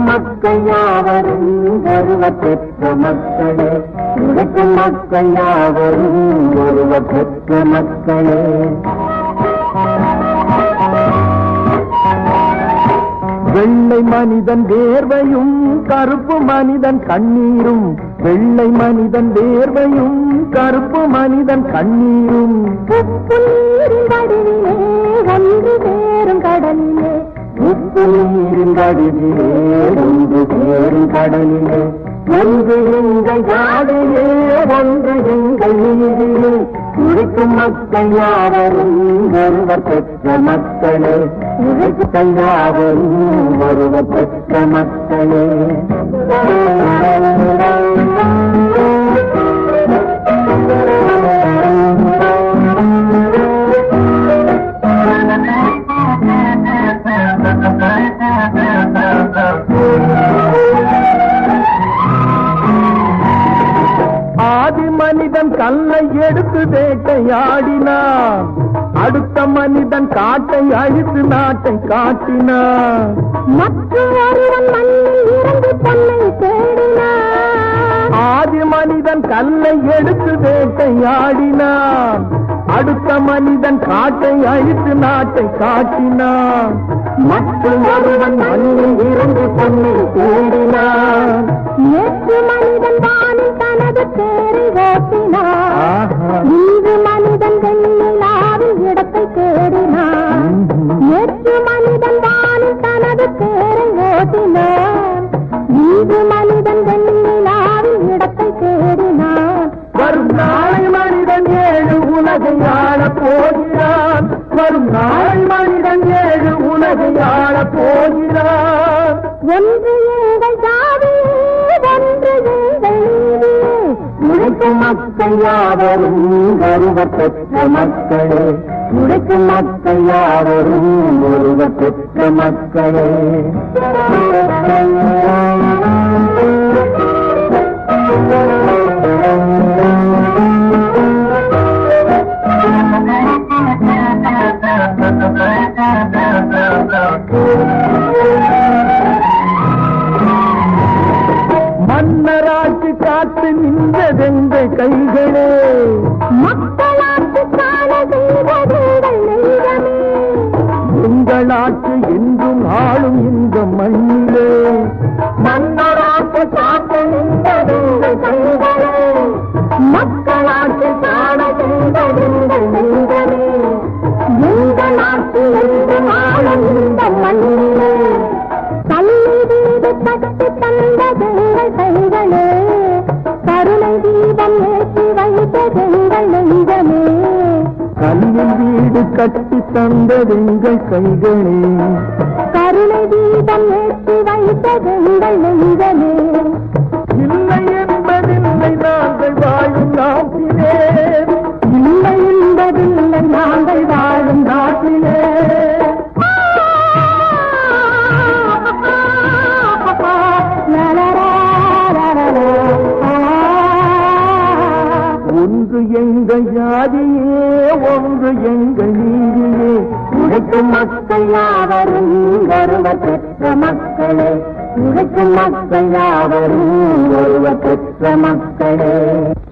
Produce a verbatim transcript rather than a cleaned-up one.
மக்கள் யாவரும் ஒருவர் பெற்ற மக்களே, உழைக்கும் மக்கள் யாவரும் ஒருவர் பெற்ற மக்களே. வெள்ளை மனிதன் வேர்வையும் கருப்பு மனிதன் கண்ணீரும், வெள்ளை மனிதன் வேர்வையும் கருப்பு மனிதன் கண்ணீரும். உப்பு நீரின் வடிவிலே ஒன்று சேரும் கடலிலே, உப்பு நீரின் வடிவிலே ஒன்று சேரும் கடலிலே. ஒன்று எங்கள் நாடிலே ஒன்று எங்கள் நீரிலே, உழைக்கும் மக்கள் யாவரும் ஒருவர் பெற்ற மக்களே, உழைக்கும் யாவரும் ஒருவர் பெற்ற மக்களே. ஆதி மனிதன் கல்லை எடுத்து வேட்டையாடினான், அடுத்த மனிதன் காட்டை அழித்து நாட்டை காட்டினான். மற்றொருவன் மண்ணில் இருந்து பொன்னை தேடினான். ஆதி மனிதன் கல்லை எடுத்து வேட்டையாடினான், அடுத்த மனிதன் காட்டை அழித்து நாட்டை காட்டினான். மற்றொருவன் மண்ணில் இருந்து பொன்னை தேடினான். நேற்று மனிதன் வானில் தனது தேரை ஓட்டினான், இன்று மனிதன் வெண்ணிலாவில் இடத்தை தேடினான். நேற்று மனிதன் வானில் தனது தேரை ஓட்டினான், இன்று மனிதன் வெண்ணிலாவில் இடத்தை தேடினான். வரும் நாளை மனிதன் ஏழு உலகை ஆளப் போகிறான், வரும் நாளை மனிதன் ஏழு உலகை ஆளப் போகிறான். ஒன்று எங்கள் ஜாதி, ஒன்று எங்கள் நீதி, உழைக்கும் மக்கள் யாவரும் ஒருவர் பெற்ற மக்களே, உழைக்கும் மக்கள் யாவரும் ஒருவர் பெற்ற மக்களே. மன்னராட்சி காத்து நின்றதெங்கள் கைகளே, மக்களாட்சி காண செய்ததெங்கள் நெஞ்சமே. உங்களாட்சி என்றும் ஆளும் இந்த மண்ணிலே, மன்னராட்சி காத்து நின்றதெங்கள் கைகளே, மக்களாட்சி காண செய்ததெங்கள் நெஞ்சமே. உங்களாட்சி என்றும் ஆளும் இந்த மண்ணிலே. கல்வி வீடு கட்டி தந்ததெங்கள் கைகளே, கருணை தீபம் ஏற்றி வைத்ததெங்கள் நெஞ்சமே. கல்லில் வீடு கட்டி தந்ததெங்கள் கைகளே, கருணை தீபம் ஏற்றி வைத்ததெங்கள் நெஞ்சமே. இல்லை என்பதில்லை நாங்கள் வாழும் நாட்டிலே, இல்லை என்பதில்லை நாங்கள் வாழும் நாட்டிலே. ஒன்று எங்கள் ஜாதியே, ஒன்று எங்கள் நீதியே, உழைக்கும் மக்கள் யாவரும் ஒருவர் பெற்ற மக்களே, உழைக்கும் மக்கள் யாவரும் ஒருவர் பெற்ற மக்களே.